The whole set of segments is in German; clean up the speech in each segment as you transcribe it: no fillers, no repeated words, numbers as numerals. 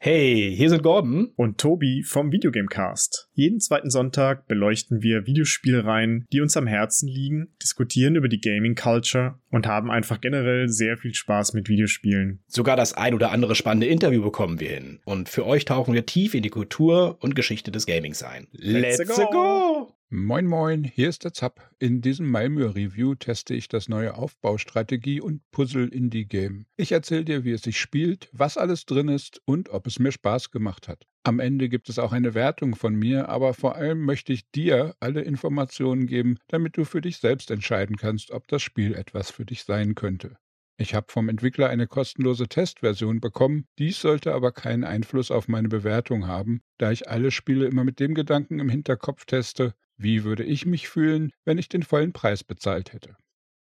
Hey, hier sind Gordon und Tobi vom Videogamecast. Jeden zweiten Sonntag beleuchten wir Videospielreihen, die uns am Herzen liegen, diskutieren über die Gaming Culture und haben einfach generell sehr viel Spaß mit Videospielen. Sogar das ein oder andere spannende Interview bekommen wir hin. Und für euch tauchen wir tief in die Kultur und Geschichte des Gamings ein. Let's go! Moin moin, hier ist der Zapp. In diesem Malmö-Review teste ich das neue Aufbaustrategie- und Puzzle-Indie-Game. Ich erzähle dir, wie es sich spielt, was alles drin ist und ob es mir Spaß gemacht hat. Am Ende gibt es auch eine Wertung von mir, aber vor allem möchte ich dir alle Informationen geben, damit du für dich selbst entscheiden kannst, ob das Spiel etwas für dich sein könnte. Ich habe vom Entwickler eine kostenlose Testversion bekommen, dies sollte aber keinen Einfluss auf meine Bewertung haben, da ich alle Spiele immer mit dem Gedanken im Hinterkopf teste: Wie würde ich mich fühlen, wenn ich den vollen Preis bezahlt hätte?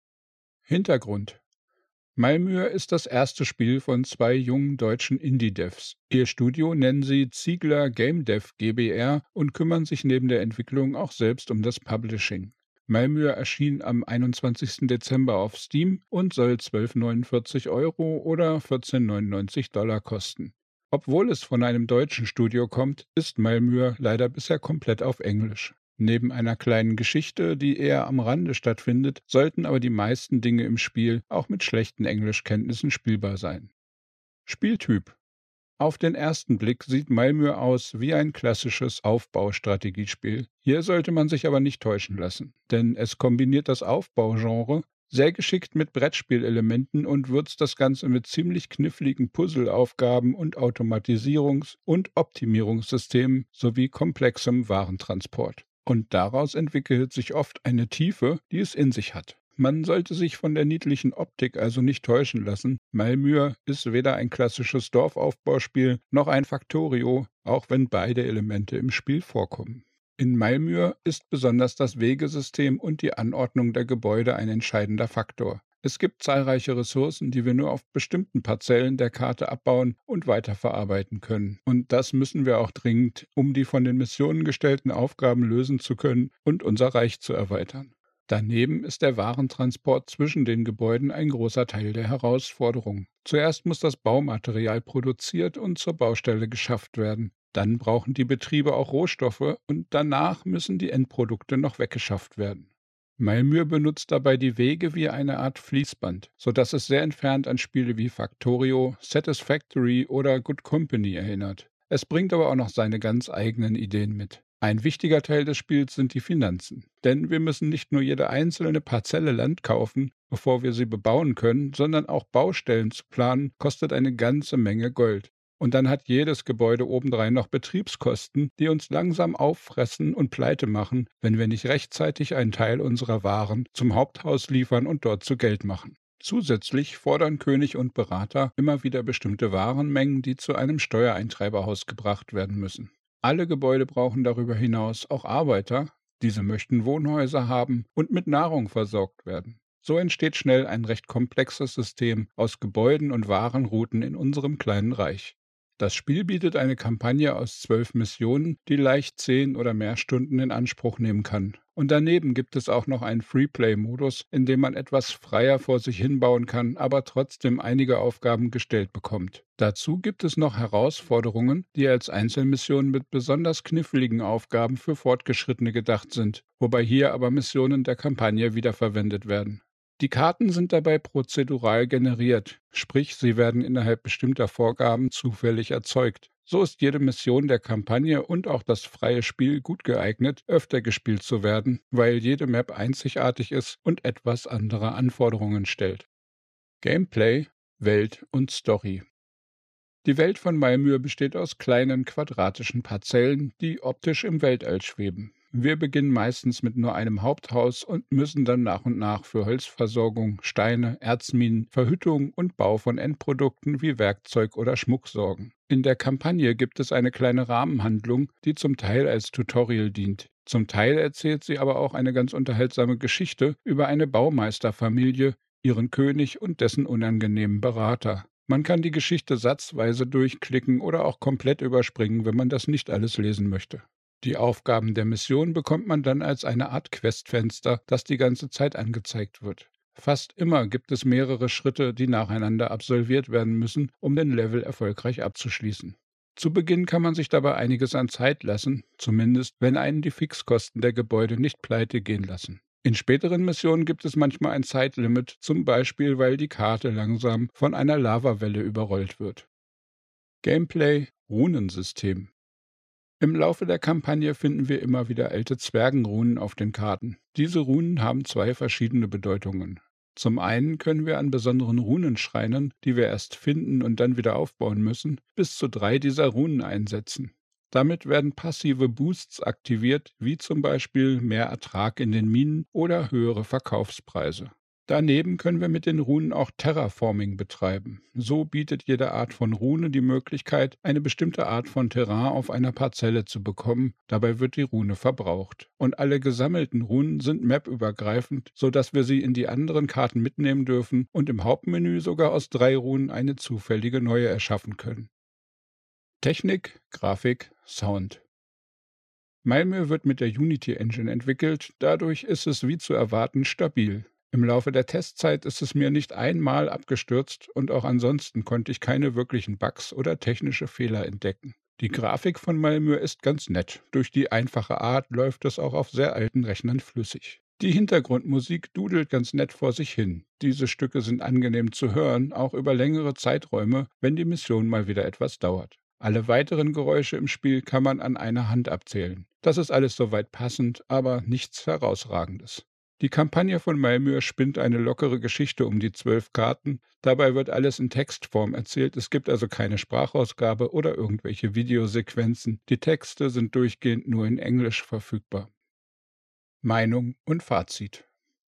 Hintergrund: Malmö ist das erste Spiel von zwei jungen deutschen Indie-Devs. Ihr Studio nennen sie Ziegler Game Dev GbR und kümmern sich neben der Entwicklung auch selbst um das Publishing. Malmö erschien am 21. Dezember auf Steam und soll 12,49 € oder 14,99 $ kosten. Obwohl es von einem deutschen Studio kommt, ist Malmö leider bisher komplett auf Englisch. Neben einer kleinen Geschichte, die eher am Rande stattfindet, sollten aber die meisten Dinge im Spiel auch mit schlechten Englischkenntnissen spielbar sein. Spieltyp: Auf den ersten Blick sieht Malmö aus wie ein klassisches Aufbaustrategiespiel. Hier sollte man sich aber nicht täuschen lassen, denn es kombiniert das Aufbaugenre sehr geschickt mit Brettspielelementen und würzt das Ganze mit ziemlich kniffligen Puzzleaufgaben und Automatisierungs- und Optimierungssystemen sowie komplexem Warentransport. Und daraus entwickelt sich oft eine Tiefe, die es in sich hat. Man sollte sich von der niedlichen Optik also nicht täuschen lassen. Malmö ist weder ein klassisches Dorfaufbauspiel noch ein Factorio, auch wenn beide Elemente im Spiel vorkommen. In Malmö ist besonders das Wegesystem und die Anordnung der Gebäude ein entscheidender Faktor. Es gibt zahlreiche Ressourcen, die wir nur auf bestimmten Parzellen der Karte abbauen und weiterverarbeiten können. Und das müssen wir auch dringend, um die von den Missionen gestellten Aufgaben lösen zu können und unser Reich zu erweitern. Daneben ist der Warentransport zwischen den Gebäuden ein großer Teil der Herausforderung. Zuerst muss das Baumaterial produziert und zur Baustelle geschafft werden. Dann brauchen die Betriebe auch Rohstoffe und danach müssen die Endprodukte noch weggeschafft werden. Malmö benutzt dabei die Wege wie eine Art Fließband, sodass es sehr entfernt an Spiele wie Factorio, Satisfactory oder Good Company erinnert. Es bringt aber auch noch seine ganz eigenen Ideen mit. Ein wichtiger Teil des Spiels sind die Finanzen, denn wir müssen nicht nur jede einzelne Parzelle Land kaufen, bevor wir sie bebauen können, sondern auch Baustellen zu planen kostet eine ganze Menge Gold. Und dann hat jedes Gebäude obendrein noch Betriebskosten, die uns langsam auffressen und pleite machen, wenn wir nicht rechtzeitig einen Teil unserer Waren zum Haupthaus liefern und dort zu Geld machen. Zusätzlich fordern König und Berater immer wieder bestimmte Warenmengen, die zu einem Steuereintreiberhaus gebracht werden müssen. Alle Gebäude brauchen darüber hinaus auch Arbeiter, diese möchten Wohnhäuser haben und mit Nahrung versorgt werden. So entsteht schnell ein recht komplexes System aus Gebäuden und Warenrouten in unserem kleinen Reich. Das Spiel bietet eine Kampagne aus 12 Missionen, die leicht 10 oder mehr Stunden in Anspruch nehmen kann. Und daneben gibt es auch noch einen Freeplay-Modus, in dem man etwas freier vor sich hinbauen kann, aber trotzdem einige Aufgaben gestellt bekommt. Dazu gibt es noch Herausforderungen, die als Einzelmissionen mit besonders kniffligen Aufgaben für Fortgeschrittene gedacht sind, wobei hier aber Missionen der Kampagne wiederverwendet werden. Die Karten sind dabei prozedural generiert, sprich, sie werden innerhalb bestimmter Vorgaben zufällig erzeugt. So ist jede Mission der Kampagne und auch das freie Spiel gut geeignet, öfter gespielt zu werden, weil jede Map einzigartig ist und etwas andere Anforderungen stellt. Gameplay, Welt und Story. Die Welt von Malmö besteht aus kleinen quadratischen Parzellen, die optisch im Weltall schweben. Wir beginnen meistens mit nur einem Haupthaus und müssen dann nach und nach für Holzversorgung, Steine, Erzminen, Verhüttung und Bau von Endprodukten wie Werkzeug oder Schmuck sorgen. In der Kampagne gibt es eine kleine Rahmenhandlung, die zum Teil als Tutorial dient. Zum Teil erzählt sie aber auch eine ganz unterhaltsame Geschichte über eine Baumeisterfamilie, ihren König und dessen unangenehmen Berater. Man kann die Geschichte satzweise durchklicken oder auch komplett überspringen, wenn man das nicht alles lesen möchte. Die Aufgaben der Mission bekommt man dann als eine Art Questfenster, das die ganze Zeit angezeigt wird. Fast immer gibt es mehrere Schritte, die nacheinander absolviert werden müssen, um den Level erfolgreich abzuschließen. Zu Beginn kann man sich dabei einiges an Zeit lassen, zumindest wenn einen die Fixkosten der Gebäude nicht pleite gehen lassen. In späteren Missionen gibt es manchmal ein Zeitlimit, zum Beispiel weil die Karte langsam von einer Lavawelle überrollt wird. Gameplay: Runensystem. Im Laufe der Kampagne finden wir immer wieder alte Zwergenrunen auf den Karten. Diese Runen haben zwei verschiedene Bedeutungen. Zum einen können wir an besonderen Runenschreinen, die wir erst finden und dann wieder aufbauen müssen, bis zu 3 dieser Runen einsetzen. Damit werden passive Boosts aktiviert, wie zum Beispiel mehr Ertrag in den Minen oder höhere Verkaufspreise. Daneben können wir mit den Runen auch Terraforming betreiben. So bietet jede Art von Rune die Möglichkeit, eine bestimmte Art von Terrain auf einer Parzelle zu bekommen. Dabei wird die Rune verbraucht. Und alle gesammelten Runen sind mapübergreifend, sodass wir sie in die anderen Karten mitnehmen dürfen und im Hauptmenü sogar aus 3 Runen eine zufällige neue erschaffen können. Technik, Grafik, Sound. Malmö wird mit der Unity Engine entwickelt, dadurch ist es wie zu erwarten stabil. Im Laufe der Testzeit ist es mir nicht einmal abgestürzt und auch ansonsten konnte ich keine wirklichen Bugs oder technische Fehler entdecken. Die Grafik von Malmö ist ganz nett. Durch die einfache Art läuft es auch auf sehr alten Rechnern flüssig. Die Hintergrundmusik dudelt ganz nett vor sich hin. Diese Stücke sind angenehm zu hören, auch über längere Zeiträume, wenn die Mission mal wieder etwas dauert. Alle weiteren Geräusche im Spiel kann man an einer Hand abzählen. Das ist alles soweit passend, aber nichts Herausragendes. Die Kampagne von Malmö spinnt eine lockere Geschichte um die 12 Karten. Dabei wird alles in Textform erzählt. Es gibt also keine Sprachausgabe oder irgendwelche Videosequenzen. Die Texte sind durchgehend nur in Englisch verfügbar. Meinung und Fazit.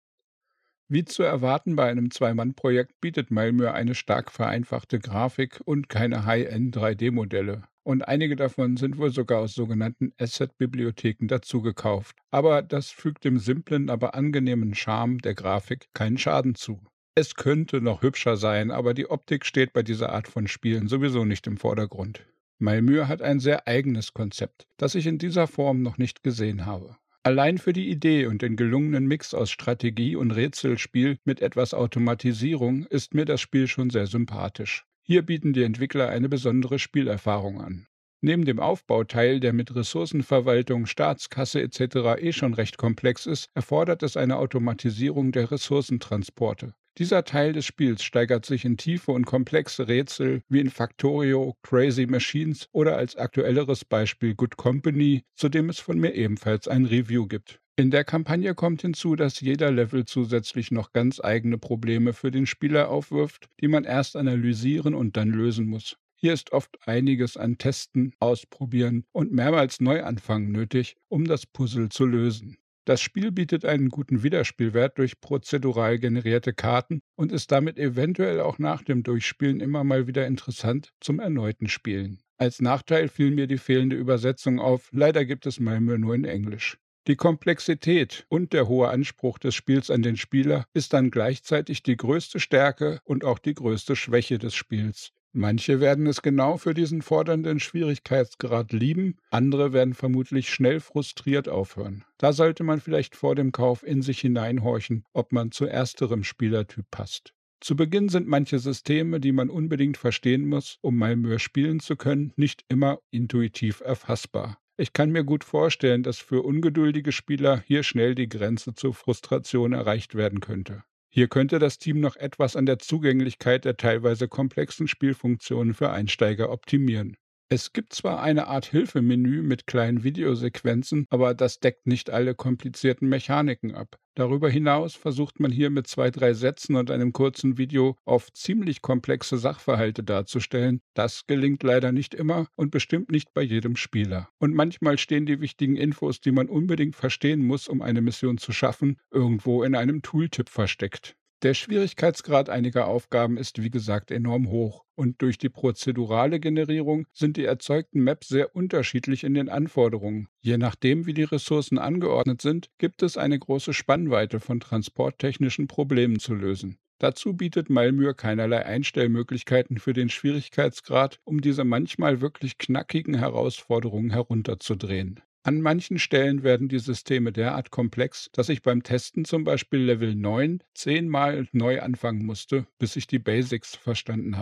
Wie zu erwarten bei einem Zwei-Mann-Projekt bietet Malmö eine stark vereinfachte Grafik und keine High-End 3D-Modelle. Und einige davon sind wohl sogar aus sogenannten Asset-Bibliotheken dazugekauft. Aber das fügt dem simplen, aber angenehmen Charme der Grafik keinen Schaden zu. Es könnte noch hübscher sein, aber die Optik steht bei dieser Art von Spielen sowieso nicht im Vordergrund. Malmö hat ein sehr eigenes Konzept, das ich in dieser Form noch nicht gesehen habe. Allein für die Idee und den gelungenen Mix aus Strategie und Rätselspiel mit etwas Automatisierung ist mir das Spiel schon sehr sympathisch. Hier bieten die Entwickler eine besondere Spielerfahrung an. Neben dem Aufbauteil, der mit Ressourcenverwaltung, Staatskasse etc. schon recht komplex ist, erfordert es eine Automatisierung der Ressourcentransporte. Dieser Teil des Spiels steigert sich in tiefe und komplexe Rätsel wie in Factorio, Crazy Machines oder als aktuelleres Beispiel Good Company, zu dem es von mir ebenfalls ein Review gibt. In der Kampagne kommt hinzu, dass jeder Level zusätzlich noch ganz eigene Probleme für den Spieler aufwirft, die man erst analysieren und dann lösen muss. Hier ist oft einiges an Testen, Ausprobieren und mehrmals Neuanfangen nötig, um das Puzzle zu lösen. Das Spiel bietet einen guten Wiederspielwert durch prozedural generierte Karten und ist damit eventuell auch nach dem Durchspielen immer mal wieder interessant zum erneuten Spielen. Als Nachteil fiel mir die fehlende Übersetzung auf, leider gibt es Malmö nur in Englisch. Die Komplexität und der hohe Anspruch des Spiels an den Spieler ist dann gleichzeitig die größte Stärke und auch die größte Schwäche des Spiels. Manche werden es genau für diesen fordernden Schwierigkeitsgrad lieben, andere werden vermutlich schnell frustriert aufhören. Da sollte man vielleicht vor dem Kauf in sich hineinhorchen, ob man zu ersterem Spielertyp passt. Zu Beginn sind manche Systeme, die man unbedingt verstehen muss, um Malmö spielen zu können, nicht immer intuitiv erfassbar. Ich kann mir gut vorstellen, dass für ungeduldige Spieler hier schnell die Grenze zur Frustration erreicht werden könnte. Hier könnte das Team noch etwas an der Zugänglichkeit der teilweise komplexen Spielfunktionen für Einsteiger optimieren. Es gibt zwar eine Art Hilfemenü mit kleinen Videosequenzen, aber das deckt nicht alle komplizierten Mechaniken ab. Darüber hinaus versucht man hier mit 2, 3 Sätzen und einem kurzen Video oft ziemlich komplexe Sachverhalte darzustellen. Das gelingt leider nicht immer und bestimmt nicht bei jedem Spieler. Und manchmal stehen die wichtigen Infos, die man unbedingt verstehen muss, um eine Mission zu schaffen, irgendwo in einem Tooltip versteckt. Der Schwierigkeitsgrad einiger Aufgaben ist wie gesagt enorm hoch und durch die prozedurale Generierung sind die erzeugten Maps sehr unterschiedlich in den Anforderungen. Je nachdem, wie die Ressourcen angeordnet sind, gibt es eine große Spannweite von transporttechnischen Problemen zu lösen. Dazu bietet Malmö keinerlei Einstellmöglichkeiten für den Schwierigkeitsgrad, um diese manchmal wirklich knackigen Herausforderungen herunterzudrehen. An manchen Stellen werden die Systeme derart komplex, dass ich beim Testen zum Beispiel Level 9 10-mal neu anfangen musste, bis ich die Basics verstanden hatte.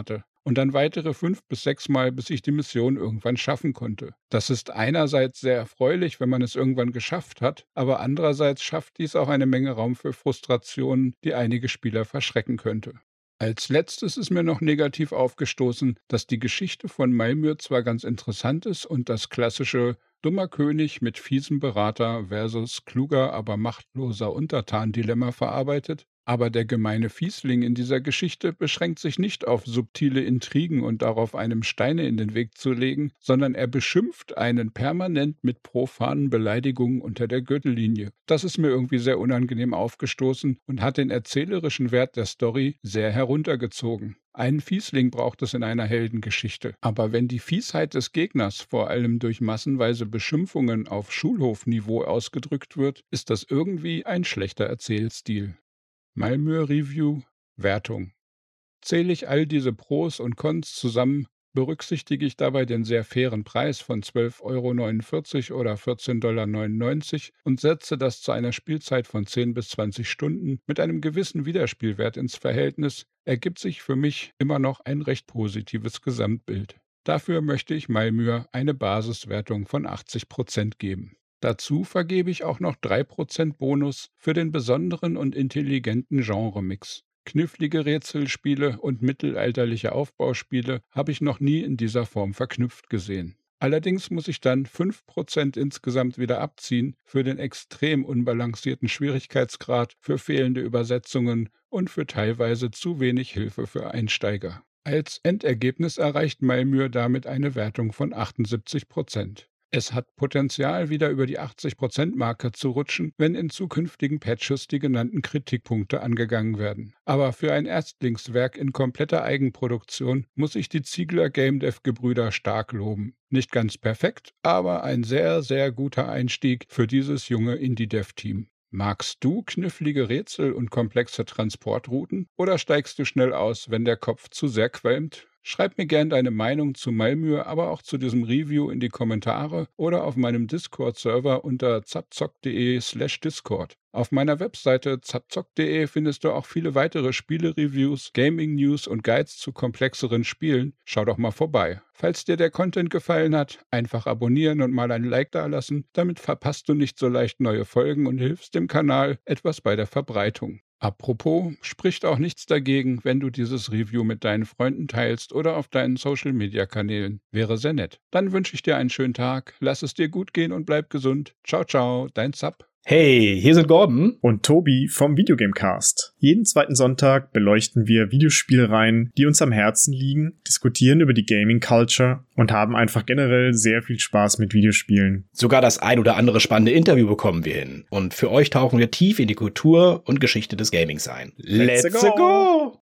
und dann weitere 5 bis 6 Mal, bis ich die Mission irgendwann schaffen konnte. Das ist einerseits sehr erfreulich, wenn man es irgendwann geschafft hat, aber andererseits schafft dies auch eine Menge Raum für Frustrationen, die einige Spieler verschrecken könnte. Als letztes ist mir noch negativ aufgestoßen, dass die Geschichte von Malmö zwar ganz interessant ist und das klassische dummer König mit fiesem Berater versus kluger, aber machtloser Untertan-Dilemma verarbeitet, aber der gemeine Fiesling in dieser Geschichte beschränkt sich nicht auf subtile Intrigen und darauf, einem Steine in den Weg zu legen, sondern er beschimpft einen permanent mit profanen Beleidigungen unter der Gürtellinie. Das ist mir irgendwie sehr unangenehm aufgestoßen und hat den erzählerischen Wert der Story sehr heruntergezogen. Einen Fiesling braucht es in einer Heldengeschichte. Aber wenn die Fiesheit des Gegners vor allem durch massenweise Beschimpfungen auf Schulhofniveau ausgedrückt wird, ist das irgendwie ein schlechter Erzählstil. Malmö Review Wertung. Zähle ich all diese Pros und Cons zusammen, berücksichtige ich dabei den sehr fairen Preis von 12,49 € oder 14,99 $ und setze das zu einer Spielzeit von 10 bis 20 Stunden mit einem gewissen Wiederspielwert ins Verhältnis, ergibt sich für mich immer noch ein recht positives Gesamtbild. Dafür möchte ich Malmö eine Basiswertung von 80% geben. Dazu vergebe ich auch noch 3% Bonus für den besonderen und intelligenten Genremix. Knifflige Rätselspiele und mittelalterliche Aufbauspiele habe ich noch nie in dieser Form verknüpft gesehen. Allerdings muss ich dann 5% insgesamt wieder abziehen für den extrem unbalancierten Schwierigkeitsgrad, für fehlende Übersetzungen und für teilweise zu wenig Hilfe für Einsteiger. Als Endergebnis erreicht Malmö damit eine Wertung von 78%. Es hat Potenzial, wieder über die 80%-Marke zu rutschen, wenn in zukünftigen Patches die genannten Kritikpunkte angegangen werden. Aber für ein Erstlingswerk in kompletter Eigenproduktion muss ich die Ziegler Game Dev-Gebrüder stark loben. Nicht ganz perfekt, aber ein sehr, sehr guter Einstieg für dieses junge Indie-Dev-Team. Magst du knifflige Rätsel und komplexe Transportrouten oder steigst du schnell aus, wenn der Kopf zu sehr qualmt? Schreib mir gern deine Meinung zu Malmö, aber auch zu diesem Review in die Kommentare oder auf meinem Discord-Server unter zapzock.de/Discord. Auf meiner Webseite zapzock.de findest du auch viele weitere Spiele-Reviews, Gaming-News und Guides zu komplexeren Spielen. Schau doch mal vorbei. Falls dir der Content gefallen hat, einfach abonnieren und mal ein Like dalassen. Damit verpasst du nicht so leicht neue Folgen und hilfst dem Kanal etwas bei der Verbreitung. Apropos, spricht auch nichts dagegen, wenn du dieses Review mit deinen Freunden teilst oder auf deinen Social-Media-Kanälen. Wäre sehr nett. Dann wünsche ich dir einen schönen Tag, lass es dir gut gehen und bleib gesund. Ciao, ciao, dein Zap. Hey, hier sind Gordon und Tobi vom Videogamecast. Jeden zweiten Sonntag beleuchten wir Videospielreihen, die uns am Herzen liegen, diskutieren über die Gaming Culture und haben einfach generell sehr viel Spaß mit Videospielen. Sogar das ein oder andere spannende Interview bekommen wir hin. Und für euch tauchen wir tief in die Kultur und Geschichte des Gamings ein. Let's go!